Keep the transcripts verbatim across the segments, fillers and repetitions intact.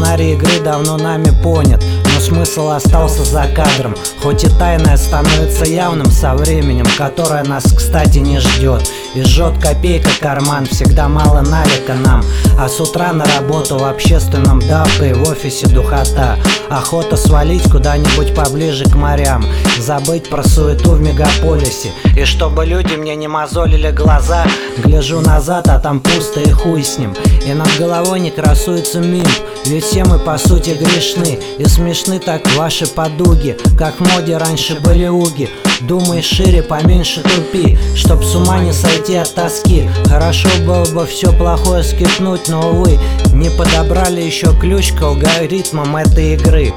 Сценарий игры давно нами понят, но смысл остался за кадром. Хоть и тайное становится явным со временем, которое нас, кстати, не ждет. И жжет копейка карман, всегда мало налика нам. А с утра на работу в общественном давка и в офисе духота. Охота свалить куда-нибудь поближе к морям, забыть про суету в мегаполисе. И чтобы люди мне не мозолили глаза, гляжу назад, а там пусто и хуй с ним. И над головой не красуется мимб, ведь все мы по сути грешны. И смешны так ваши подуги, как в моде раньше были уги. Думай шире, поменьше тупи, чтоб с ума не сойти от тоски. Хорошо было бы все плохое скипнуть, но, увы, не подобрали еще ключ к алгоритмам этой игры.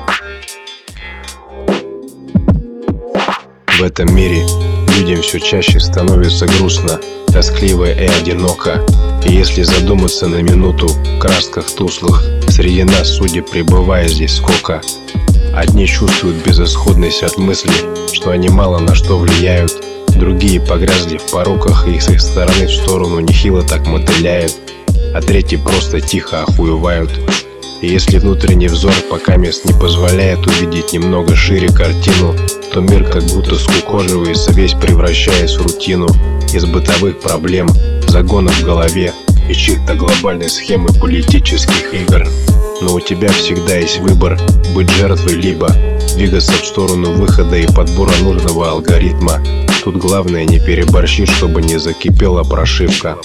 В этом мире людям все чаще становится грустно, тоскливо и одиноко. И если задуматься на минуту, в красках туслых среди нас, судеб пребывая здесь сколько. Одни чувствуют безысходность от мысли, что они мало на что влияют. Другие погрязли в пороках и с их стороны в сторону нехило так мотыляют. А третьи просто тихо охуевают. И если внутренний взор пока мест не позволяет увидеть немного шире картину, то мир как будто скукоживается, весь превращаясь в рутину. Из бытовых проблем, загонов в голове и чьих-то глобальной схемы политических игр. Но у тебя всегда есть выбор: быть жертвой, либо двигаться в сторону выхода и подбора нужного алгоритма. Тут главное не переборщить, чтобы не закипела прошивка.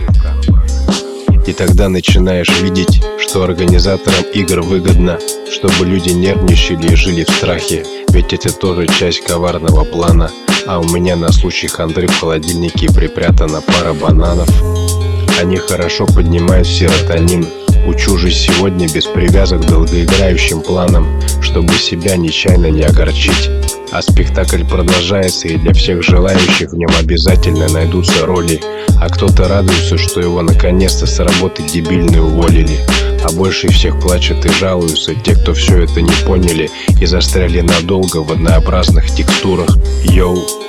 И тогда начинаешь видеть, что организаторам игр выгодно, чтобы люди нервничали и жили в страхе. Ведь это тоже часть коварного плана. А у меня на случай хандры в холодильнике припрятана пара бананов. Они хорошо поднимают серотонин. Учу же сегодня без привязок к долгоиграющим планам, чтобы себя нечаянно не огорчить. А спектакль продолжается, и для всех желающих в нем обязательно найдутся роли. А кто-то радуется, что его наконец-то с работы дебильной уволили. А больше всех плачут и жалуются те, кто все это не поняли и застряли надолго в однообразных текстурах. Йоу.